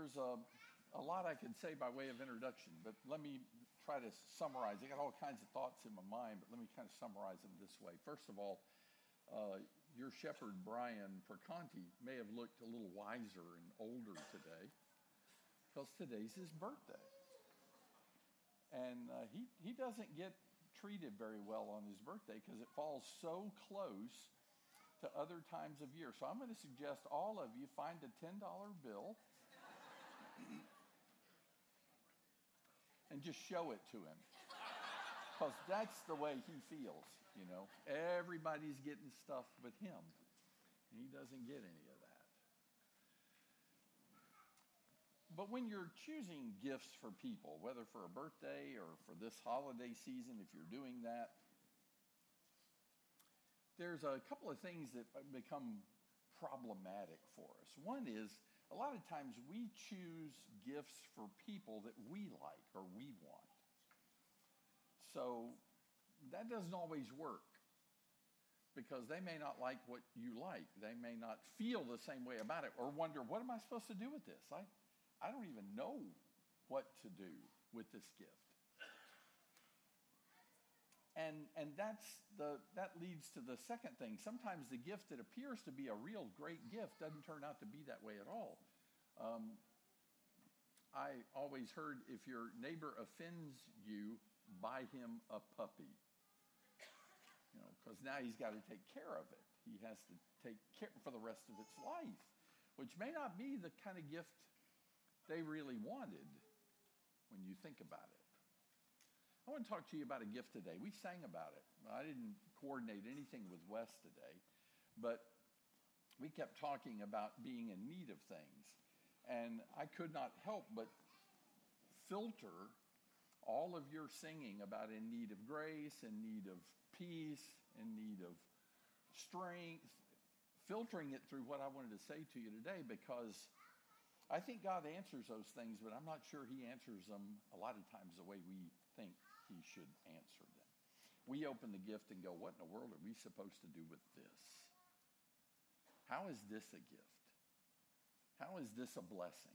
there's a lot I could say by way of introduction, but let me try to summarize. I got all kinds of thoughts in my mind, but let me kind of summarize them this way. First of all, your shepherd, Brian Perconti, may have looked a little wiser and older today because today's his birthday. And he doesn't get treated very well on his birthday because it falls so close to other times of year. So I'm going to suggest all of you find a $10 bill and just show it to him. Because that's the way he feels, you know. Everybody's getting stuff but him. And he doesn't get any of that. But when you're choosing gifts for people, whether for a birthday or for this holiday season, if you're doing that, there's a couple of things that become problematic for us. One is, a lot of times we choose gifts for people that we like or we want. So that doesn't always work because they may not like what you like. They may not feel the same way about it or wonder, what am I supposed to do with this? I don't even know what to do with this gift. And that leads to the second thing. Sometimes the gift that appears to be a real great gift doesn't turn out to be that way at all. I always heard, if your neighbor offends you, buy him a puppy. You know, because now he's got to take care of it. He has to take care for the rest of its life, which may not be the kind of gift they really wanted when you think about it. I want to talk to you about a gift today. We sang about it. I didn't coordinate anything with Wes today, but we kept talking about being in need of things. And I could not help but filter all of your singing about in need of grace, in need of peace, in need of strength, filtering it through what I wanted to say to you today, because I think God answers those things, but I'm not sure he answers them a lot of times the way we think he should answer them. We open the gift and go, what in the world are we supposed to do with this? How is this a gift? How is this a blessing?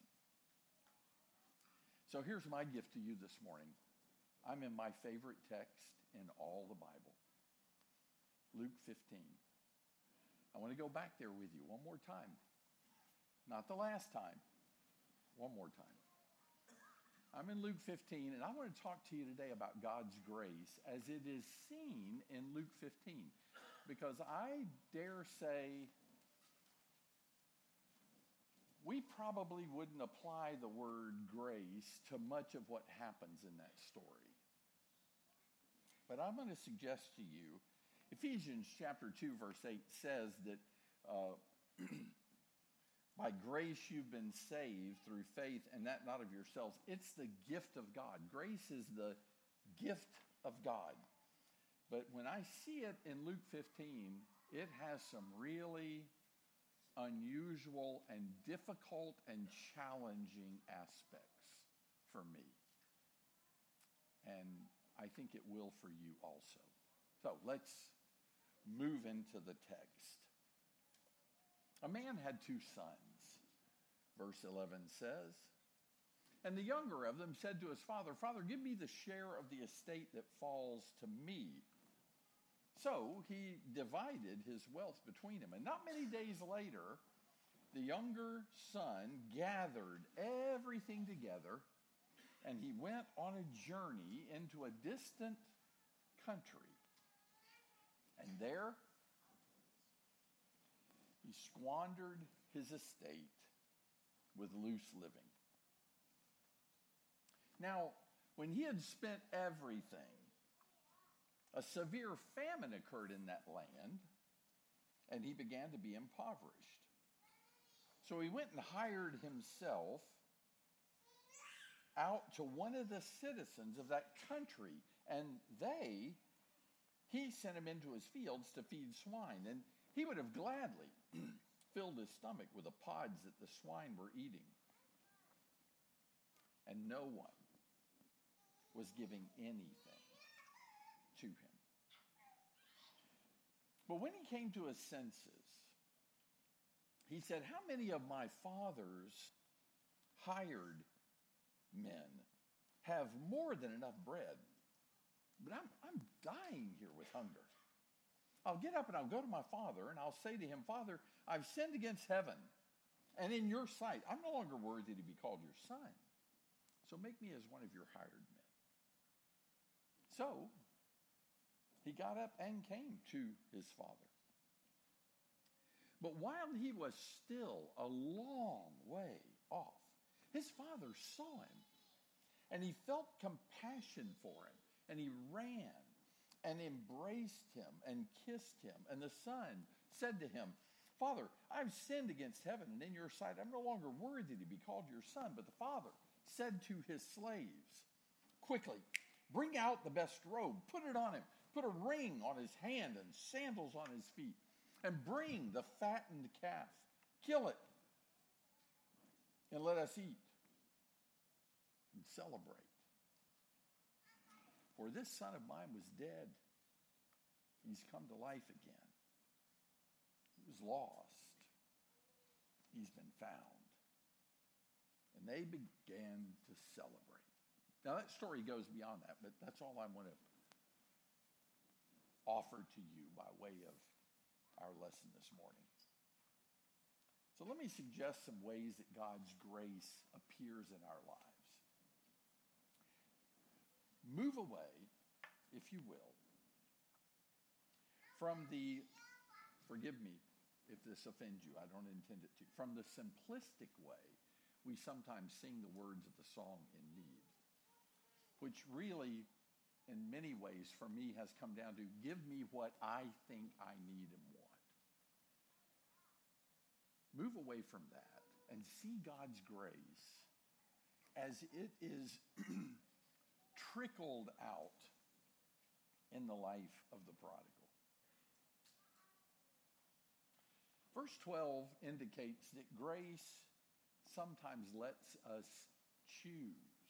So here's my gift to you this morning. I'm in my favorite text in all the Bible, Luke 15. I want to go back there with you one more time. Not the last time. One more time. I'm in Luke 15, and I want to talk to you today about God's grace as it is seen in Luke 15. Because I dare say we probably wouldn't apply the word grace to much of what happens in that story. But I'm going to suggest to you, Ephesians chapter 2, verse 8 says that by grace you've been saved through faith, and that not of yourselves. It's the gift of God. Grace is the gift of God. But when I see it in Luke 15, it has some really unusual and difficult and challenging aspects for me. And I think it will for you also. So let's move into the text. A man had 2 sons, verse 11 says, and the younger of them said to his father, Father, give me the share of the estate that falls to me. So he divided his wealth between them. And not many days later, the younger son gathered everything together, and he went on a journey into a distant country. And there, he squandered his estate with loose living. Now, when he had spent everything, a severe famine occurred in that land, and he began to be impoverished. So he went and hired himself out to one of the citizens of that country, and he sent him into his fields to feed swine, and he would have gladly filled his stomach with the pods that the swine were eating. And no one was giving anything to him. But when he came to his senses, he said, how many of my father's hired men have more than enough bread, but I'm dying here with hunger. I'll get up and I'll go to my father and I'll say to him, Father, I've sinned against heaven and in your sight. I'm no longer worthy to be called your son. So make me as one of your hired men. So he got up and came to his father. But while he was still a long way off, his father saw him and he felt compassion for him and he ran and embraced him and kissed him. And the son said to him, Father, I've sinned against heaven and in your sight. I'm no longer worthy to be called your son. But the father said to his slaves, quickly, bring out the best robe, put it on him, put a ring on his hand and sandals on his feet, and bring the fattened calf, kill it, and let us eat and celebrate. For this son of mine was dead. He's come to life again. He was lost. He's been found. And they began to celebrate. Now that story goes beyond that, but that's all I want to offer to you by way of our lesson this morning. So let me suggest some ways that God's grace appears in our lives. Move away, if you will, from the, forgive me if this offends you, I don't intend it to, from the simplistic way we sometimes sing the words of the song In Need, which really, in many ways, for me, has come down to give me what I think I need and want. Move away from that and see God's grace as it is trickled out in the life of the prodigal. Verse 12 indicates that grace sometimes lets us choose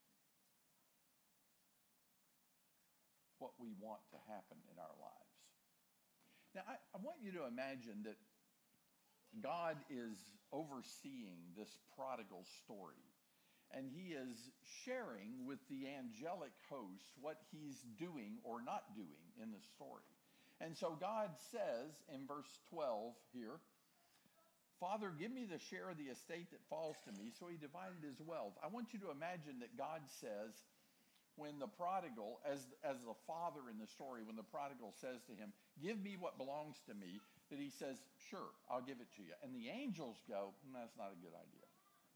what we want to happen in our lives. Now, I want you to imagine that God is overseeing this prodigal story, and he is sharing with the angelic host what he's doing or not doing in the story. And so God says in verse 12 here, Father, give me the share of the estate that falls to me. So he divided his wealth. I want you to imagine that God says, when the prodigal, as the father in the story, when the prodigal says to him, give me what belongs to me, that he says, sure, I'll give it to you. And the angels go, that's not a good idea.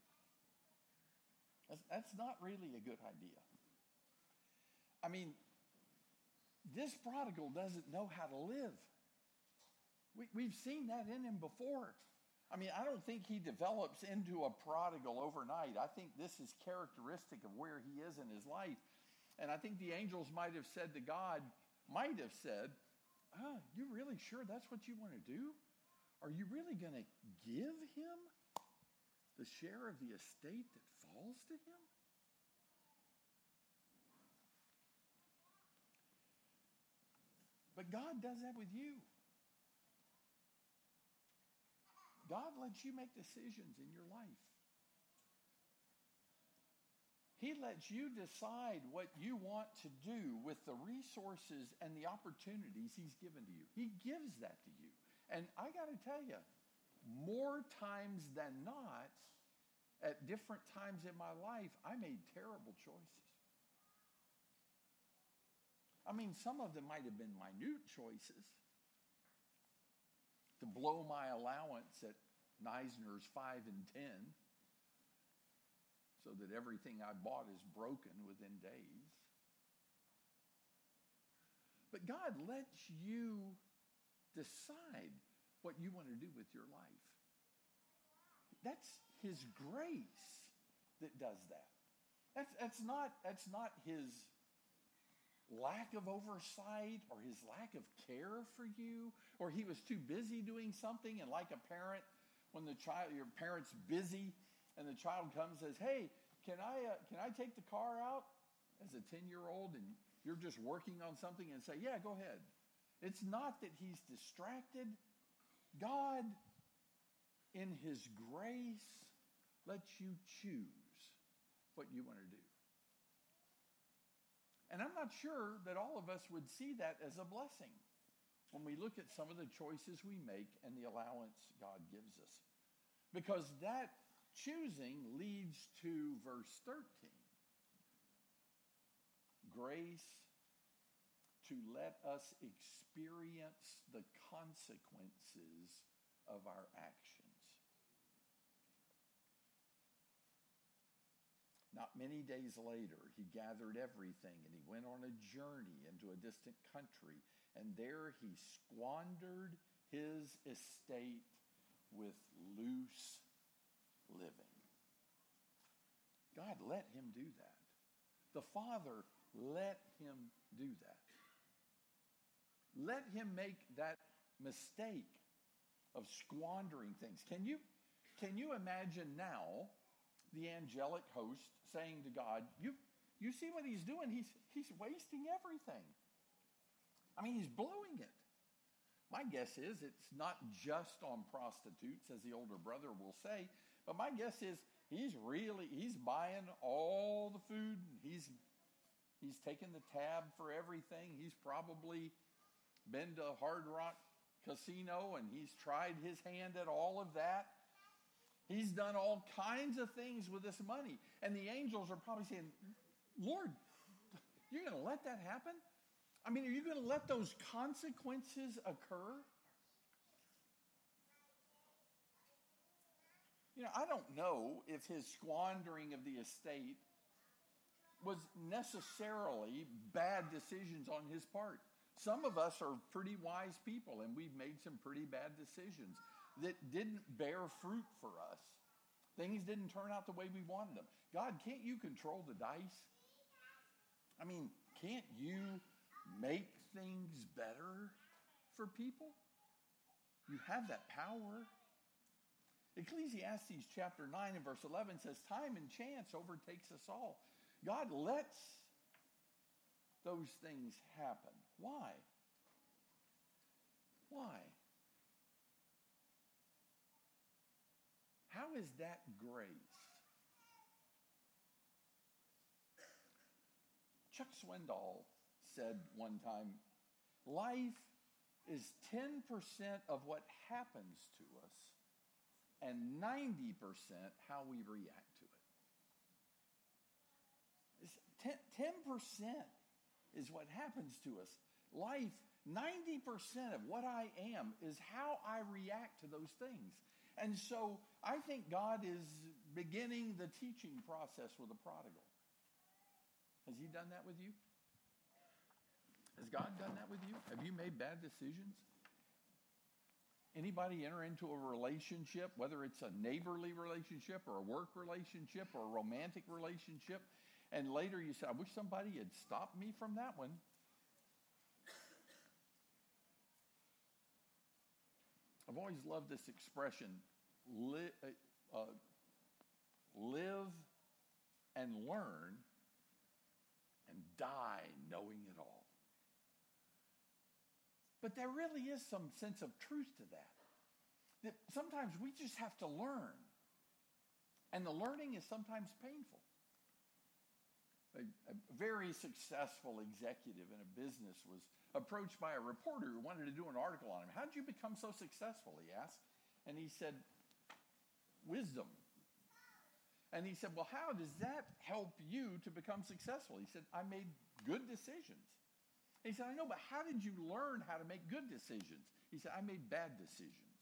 That's not really a good idea. I mean, this prodigal doesn't know how to live. We've seen that in him before. I mean, I don't think he develops into a prodigal overnight. I think this is characteristic of where he is in his life. And I think the angels might have said to God, you really sure that's what you want to do? Are you really going to give him the share of the estate that falls to him? But God does that with you. God lets you make decisions in your life. He lets you decide what you want to do with the resources and the opportunities he's given to you. He gives that to you. And I got to tell you, more times than not, at different times in my life, I made terrible choices. I mean, some of them might have been minute choices. To blow my allowance at Neisner's 5 and 10 so that everything I bought is broken within days. But God lets you decide what you want to do with your life. That's his grace that does that. That's not his lack of oversight or his lack of care for you, or he was too busy doing something. And like a parent, when your parent's busy and the child comes and says, hey, can I take the car out as a 10-year-old, and you're just working on something and say, yeah, go ahead. It's not that he's distracted. God, in his grace, lets you choose what you want to do. And I'm not sure that all of us would see that as a blessing when we look at some of the choices we make and the allowance God gives us. Because that choosing leads to verse 13. Grace to let us experience the consequences of our actions. Not many days later, he gathered everything and he went on a journey into a distant country. And there he squandered his estate with loose living. God let him do that. The Father let him do that. Let him make that mistake of squandering things. Can you imagine now the angelic host saying to God, you see what he's doing? He's wasting everything. I mean, he's blowing it. My guess is it's not just on prostitutes, as the older brother will say, but my guess is he's buying all the food. He's taken the tab for everything. He's probably been to Hard Rock Casino and he's tried his hand at all of that. He's done all kinds of things with this money. And the angels are probably saying, Lord, you're going to let that happen? I mean, are you going to let those consequences occur? You know, I don't know if his squandering of the estate was necessarily bad decisions on his part. Some of us are pretty wise people, and we've made some pretty bad decisions that didn't bear fruit for us. Things didn't turn out the way we wanted them. God, can't you control the dice? I mean, can't you make things better for people? You have that power. Ecclesiastes chapter 9 and verse 11 says, time and chance overtakes us all. God lets those things happen. Why? Why? How is that grace? Chuck Swindoll said one time, life is 10% of what happens to us and 90% how we react to it. 10% is what happens to us. Life, 90% of what I am is how I react to those things. And so I think God is beginning the teaching process with the prodigal. Has he done that with you? Has God done that with you? Have you made bad decisions? Anybody enter into a relationship, whether it's a neighborly relationship or a work relationship or a romantic relationship, and later you say, I wish somebody had stopped me from that one. I've always loved this expression, live and learn and die knowing it all. But there really is some sense of truth to that. That sometimes we just have to learn. And the learning is sometimes painful. A very successful executive in a business was approached by a reporter who wanted to do an article on him. How did you become so successful, he asked. And he said, wisdom. And he said, well, how does that help you to become successful? He said, I made good decisions. He said, I know, but how did you learn how to make good decisions? He said, I made bad decisions.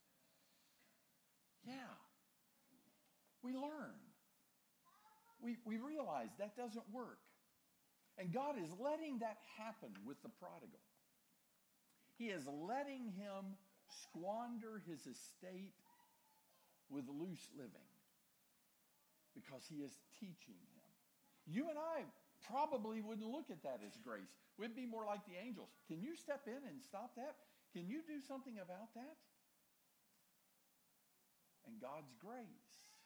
Yeah. We learn. We realize that doesn't work. And God is letting that happen with the prodigal. He is letting him squander his estate with loose living because he is teaching him. You and I probably wouldn't look at that as grace. We'd be more like the angels. Can you step in and stop that? Can you do something about that? And God's grace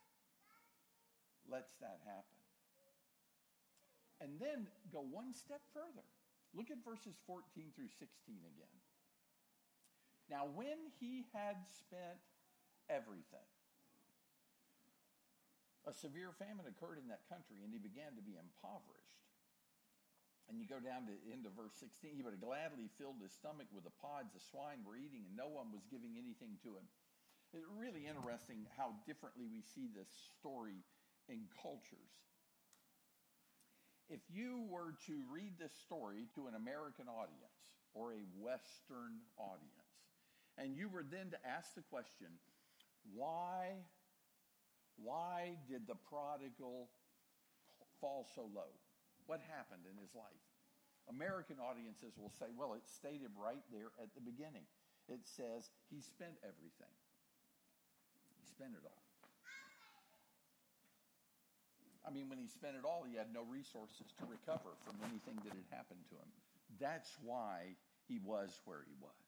lets that happen. And then go one step further. Look at verses 14 through 16 again. Now, when he had spent everything, A severe famine occurred in that country, and he began to be impoverished. And you go down to into verse 16. He would have gladly filled his stomach with the pods the swine were eating, and no one was giving anything to him. It's really interesting how differently we see this story in cultures. If you were to read this story to an American audience or a Western audience, and you were then to ask the question, why did the prodigal fall so low? What happened in his life? American audiences will say, well, it's stated right there at the beginning. It says he spent everything. He spent it all. I mean, when he spent it all, he had no resources to recover from anything that had happened to him. That's why he was where he was.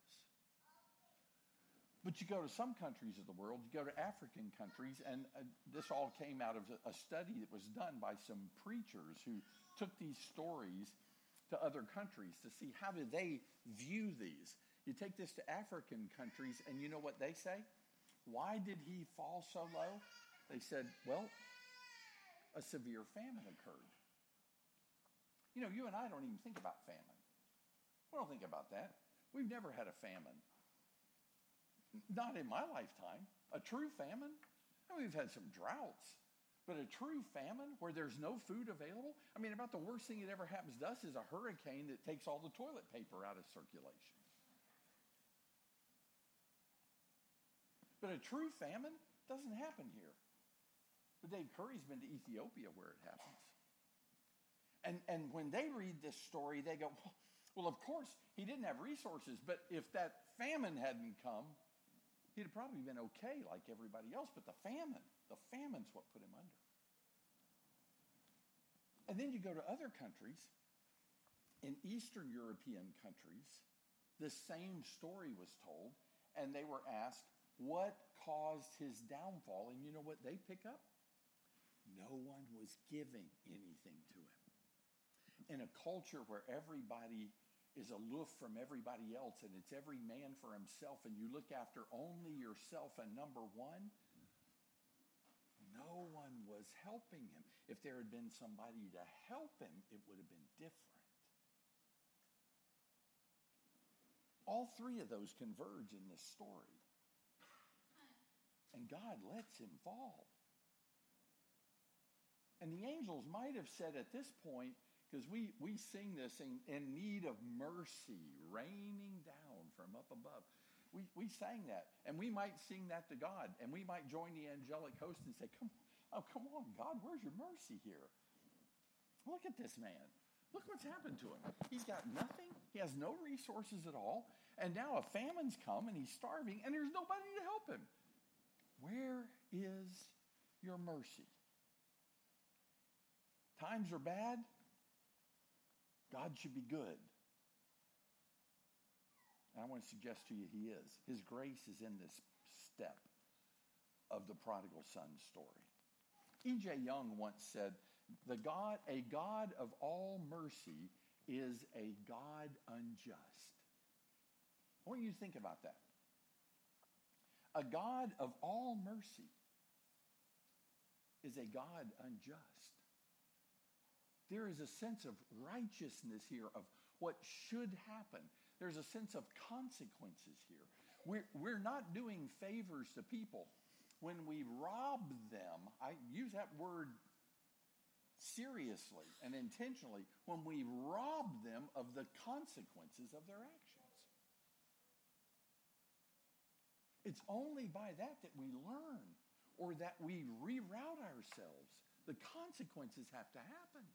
But you go to some countries of the world, you go to African countries, and this all came out of a study that was done by some preachers who took these stories to other countries to see how do they view these. You take this to African countries, and you know what they say? Why did he fall so low? They said, well, a severe famine occurred. You know, you and I don't even think about famine. We don't think about that. We've never had a famine. Not in my lifetime. A true famine? I mean, we've had some droughts. But a true famine where there's no food available? I mean, about the worst thing that ever happens to us is a hurricane that takes all the toilet paper out of circulation. But a true famine doesn't happen here. But Dave Curry's been to Ethiopia where it happens. And when they read this story, they go, well, of course, he didn't have resources, but if that famine hadn't come, he'd have probably been okay like everybody else. But the famine's what put him under. And then you go to other countries. In Eastern European countries, the same story was told, and they were asked, what caused his downfall? And you know what they pick up? No one was giving anything to him. In a culture where everybody is aloof from everybody else and it's every man for himself and you look after only yourself and number one, no one was helping him. If there had been somebody to help him, it would have been different. All three of those converge in this story. And God lets him fall. And the angels might have said at this point, because we sing this in need of mercy, raining down from up above. We sang that, and we might sing that to God, and we might join the angelic host and say, come on, God, where's your mercy here? Look at this man. Look what's happened to him. He's got nothing. He has no resources at all, and now a famine's come, and he's starving, and there's nobody to help him. Where is your mercy? Times are bad. God should be good. And I want to suggest to you he is. His grace is in this step of the prodigal son story. E.J. Young once said, a God of all mercy is a God unjust. I want you to think about that. A God of all mercy is a God unjust. There is a sense of righteousness here of what should happen. There's a sense of consequences here. We're not doing favors to people. When we rob them, I use that word seriously and intentionally, when we rob them of the consequences of their actions. It's only by that we learn or that we reroute ourselves. The consequences have to happen.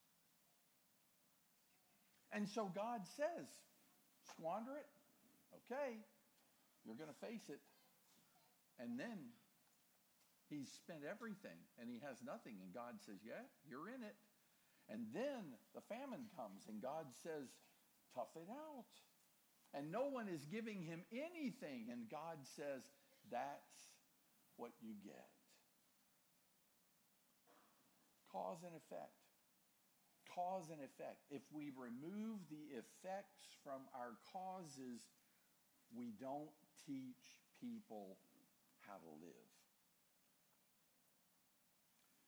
And so God says, squander it? Okay, you're going to face it. And then he's spent everything and he has nothing. And God says, yeah, you're in it. And then the famine comes and God says, tough it out. And no one is giving him anything. And God says, that's what you get. Cause and effect. Cause and effect. If we remove the effects from our causes, we don't teach people how to live.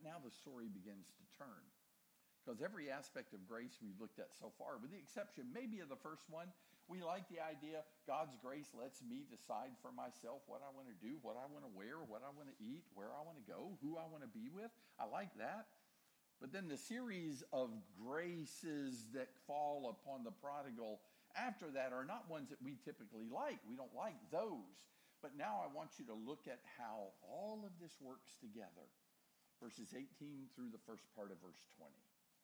But now the story begins to turn. Because every aspect of grace we've looked at so far, with the exception maybe of the first one, we like the idea God's grace lets me decide for myself what I want to do, what I want to wear, what I want to eat, where I want to go, who I want to be with. I like that. But then the series of graces that fall upon the prodigal after that are not ones that we typically like. We don't like those. But now I want you to look at how all of this works together. Verses 18 through the first part of verse 20.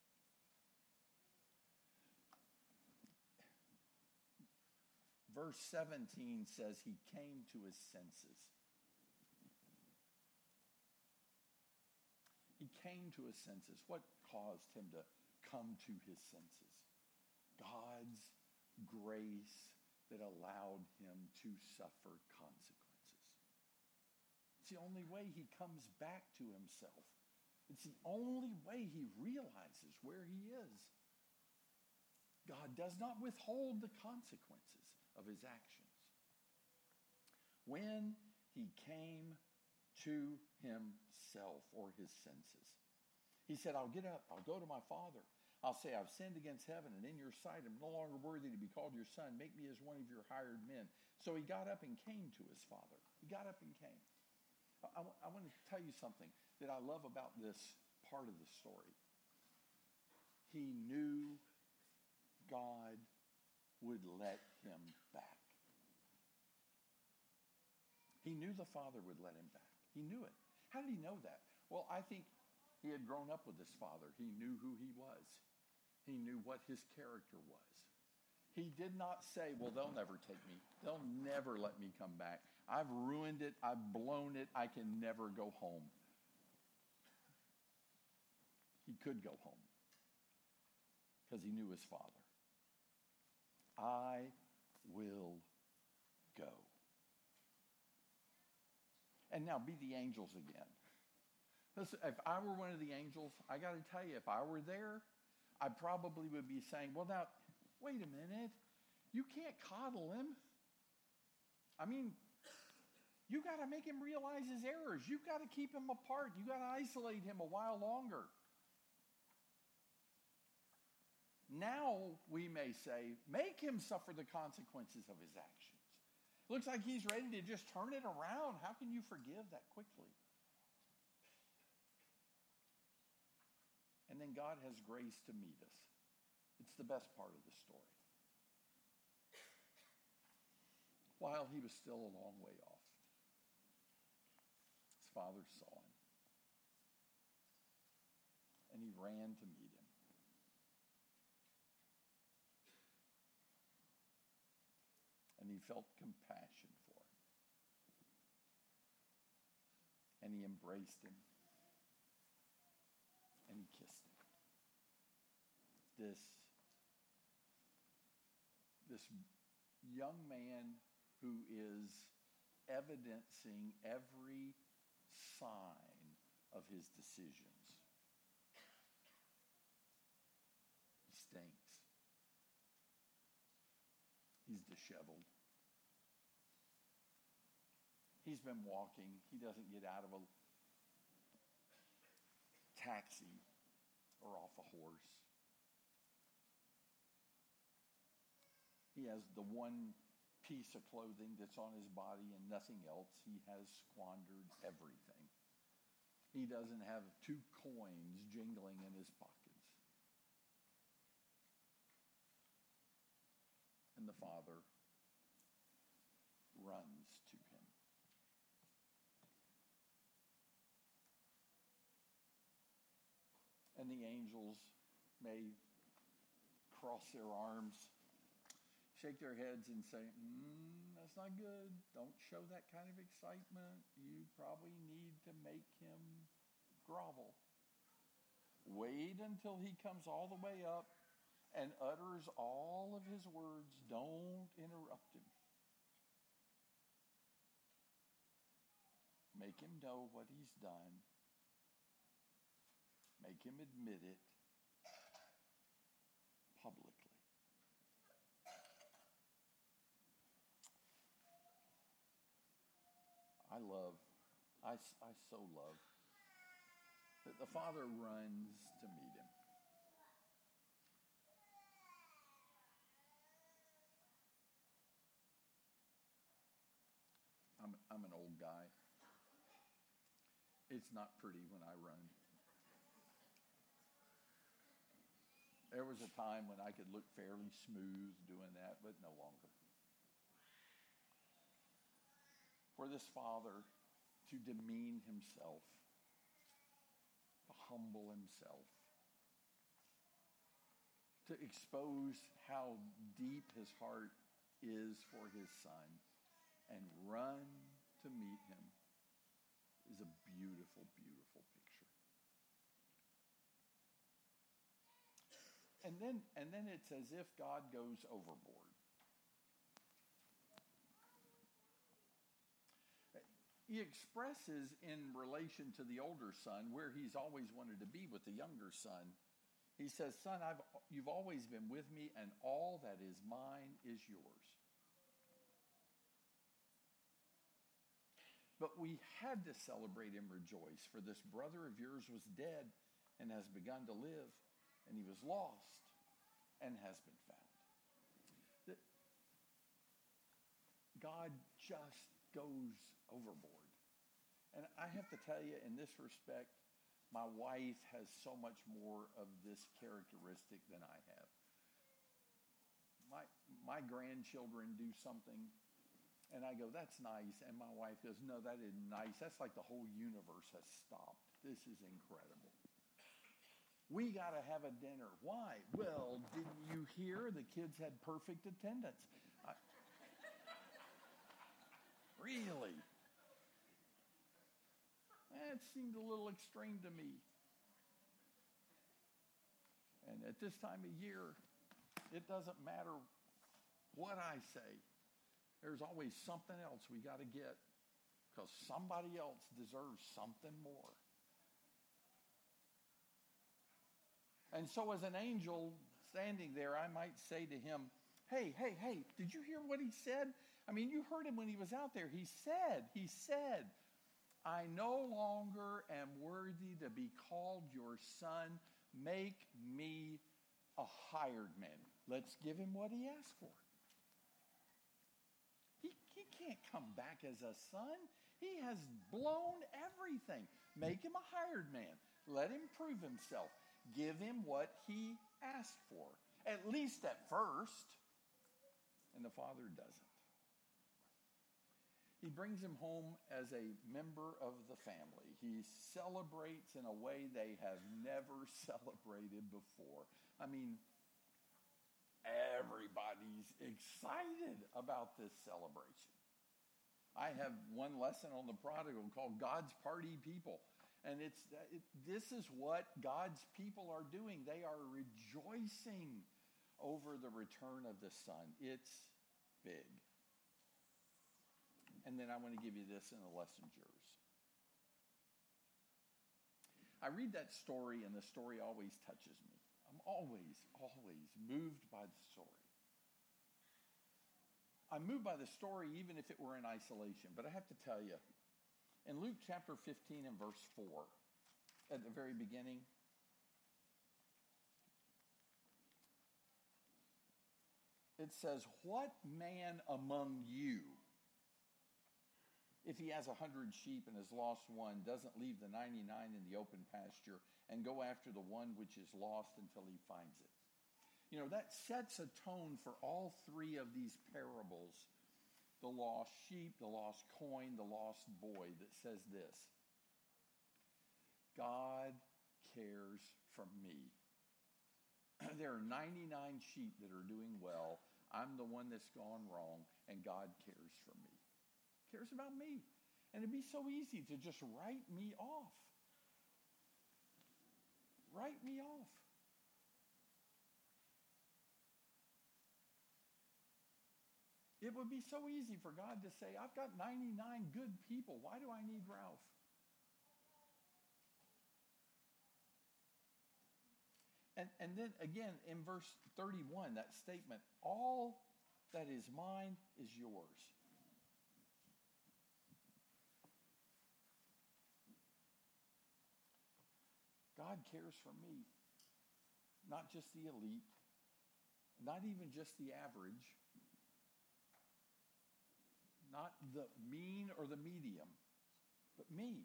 Verse 17 says he came to his senses. He came to his senses. What caused him to come to his senses? God's grace that allowed him to suffer consequences. It's the only way he comes back to himself. It's the only way he realizes where he is. God does not withhold the consequences of his actions. When he came to himself or his senses, he said, I'll get up, I'll go to my father. I'll say, I've sinned against heaven and in your sight. I'm no longer worthy to be called your son. Make me as one of your hired men. So he got up and came to his father. He got up and came. I want to tell you something that I love about this part of the story. He knew God would let him back. He knew the Father would let him back. He knew it. How did he know that? Well, I think he had grown up with his father. He knew who he was. He knew what his character was. He did not say, well, they'll never take me. They'll never let me come back. I've ruined it. I've blown it. I can never go home. He could go home because he knew his father. I will go. And now be the angels again. Listen, if I were one of the angels, I got to tell you, if I were there, I probably would be saying, well, now, wait a minute. You can't coddle him. I mean, you got to make him realize his errors. You've got to keep him apart. You got to isolate him a while longer. Now we may say, make him suffer the consequences of his actions. Looks like he's ready to just turn it around. How can you forgive that quickly? And then God has grace to meet us. It's the best part of the story. While he was still a long way off, his father saw him. And he ran to meet him. And he felt compassion for him. And he embraced him. And he kissed him. This young man who is evidencing every sign of his decisions. He stinks. He's disheveled. He's been walking. He doesn't get out of a taxi or off a horse. He has the one piece of clothing that's on his body and nothing else. He has squandered everything. He doesn't have 2 coins jingling in his pockets. And the father runs to him. And the angels may cross their arms, shake their heads and say, that's not good. Don't show that kind of excitement. You probably need to make him grovel. Wait until he comes all the way up and utters all of his words. Don't interrupt him. Make him know what he's done. Make him admit it publicly. I so love that the the father runs to meet him. I'm an old guy. It's not pretty when I run. There was a time when I could look fairly smooth doing that, but no longer. For this father to demean himself, to humble himself, to expose how deep his heart is for his son, and run to meet him is a beautiful, beautiful picture. And then it's as if God goes overboard. He expresses in relation to the older son where he's always wanted to be with the younger son. He says, son, you've always been with me, and all that is mine is yours. But we had to celebrate and rejoice, for this brother of yours was dead and has begun to live, and he was lost and has been found. God just goes overboard. And I have to tell you, in this respect, my wife has so much more of this characteristic than I have. My grandchildren do something, and I go, that's nice. And my wife goes, no, that isn't nice. That's like the whole universe has stopped. This is incredible. We got to have a dinner. Why? Well, didn't you hear the kids had perfect attendance? Really? That seemed a little extreme to me. And at this time of year, it doesn't matter what I say. There's always something else we got to get because somebody else deserves something more. And so as an angel standing there, I might say to him, hey, did you hear what he said? I mean, you heard him when he was out there. He said, I no longer am worthy to be called your son. Make me a hired man. Let's give him what he asked for. He can't come back as a son. He has blown everything. Make him a hired man. Let him prove himself. Give him what he asked for, at least at first. And the father doesn't. He brings him home as a member of the family. He celebrates in a way they have never celebrated before. I mean, everybody's excited about this celebration. I have one lesson on the prodigal called God's Party People. And this is what God's people are doing. They are rejoicing over the return of the son. It's big. And then I want to give you this in the lesson jurors. I read that story, and the story always touches me. I'm always moved by the story. I'm moved by the story even if it were in isolation. But I have to tell you, in Luke chapter 15 and verse 4, at the very beginning, it says, what man among you, if he has 100 sheep and has lost one, doesn't leave the 99 in the open pasture and go after the one which is lost until he finds it? You know, that sets a tone for all three of these parables. The lost sheep, the lost coin, the lost boy, that says this: God cares for me. There are 99 sheep that are doing well. I'm the one that's gone wrong, and God cares for me. Cares about me. And it'd be so easy to just write me off. Write me off. It would be so easy for God to say, I've got 99 good people. Why do I need Ralph? And then again in verse 31, that statement, all that is mine is yours. God cares for me. Not just the elite, not even just the average, not the mean or the medium, but me.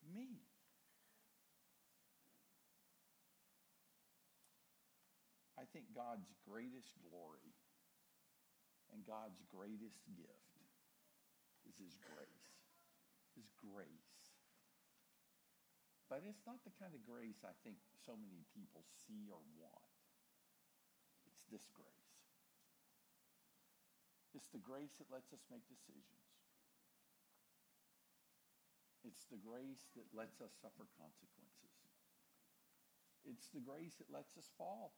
I think God's greatest glory and God's greatest gift is his grace. His grace. But it's not the kind of grace I think so many people see or want. It's this grace. It's the grace that lets us make decisions. It's the grace that lets us suffer consequences. It's the grace that lets us fall.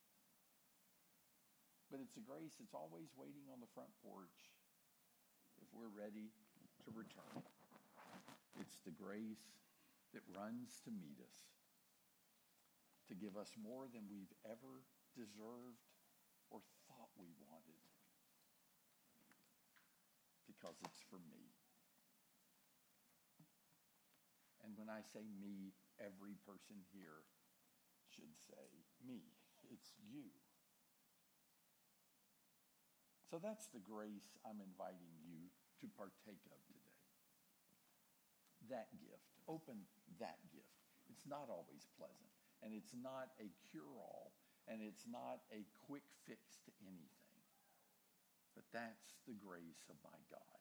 But it's a grace that's always waiting on the front porch if we're ready to return. It's the grace that runs to meet us, to give us more than we've ever deserved or thought we wanted, because it's for me. And when I say me, every person here should say me. It's you. So that's the grace I'm inviting you to partake of today. That gift. Open that gift. It's not always pleasant, and it's not a cure-all, and it's not a quick fix to anything. But that's the grace of my God,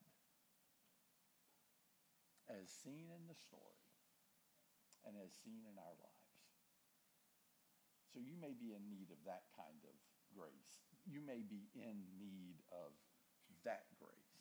as seen in the story and as seen in our lives. So you may be in need of that kind of grace. You may be in need of that grace.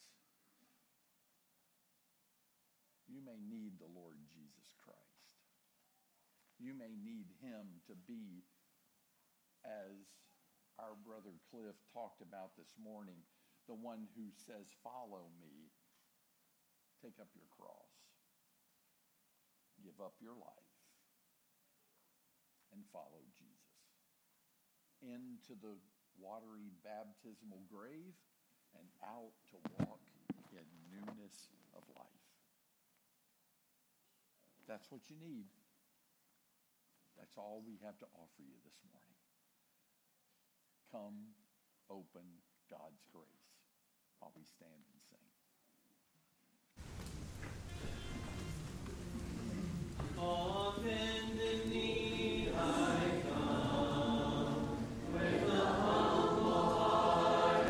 You may need the Lord Jesus Christ. You may need him to be, as our brother Cliff talked about this morning, the one who says, "Follow me. Take up your cross. Give up your life and follow Jesus into the watery baptismal grave and out to walk in newness of life." That's what you need. That's all we have to offer you this morning. Come, open God's grace while we stand and sing. On bended knee.